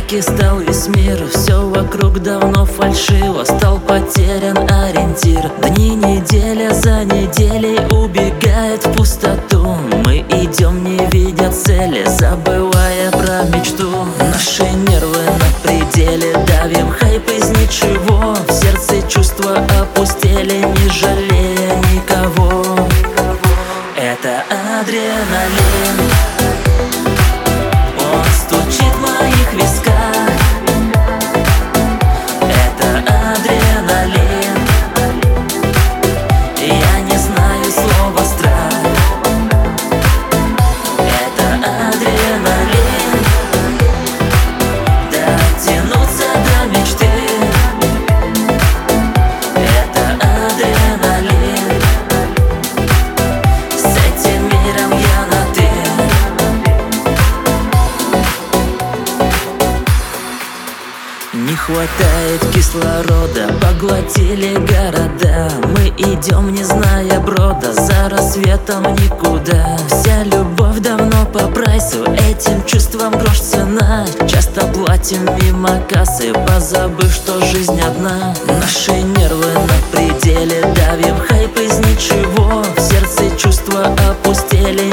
панике стал весь мир. Все вокруг давно фальшиво, стал потерян ориентир. Дни, неделя за неделей убегает в пустоту. Мы идем, не видя цели, забывая про мечту. Наши нервы на пределе, давим хайп из ничего. В сердце чувства опустели, не жалея никого. Это адреналин, он стучит в моих висках. Это адреналин, я не знаю слова страх. Это адреналин, дотянуться до мечты. Это адреналин, с этим миром я на «ты». Не хватает кислорода, поглотили города. Мы идем, не зная брода, за рассветом никуда. Вся любовь давно по прайсу, этим чувствам грош цена. Часто платим мимо кассы, позабыв, что жизнь одна. Наши нервы на пределе, давим хайп из ничего. В сердце чувства опустели,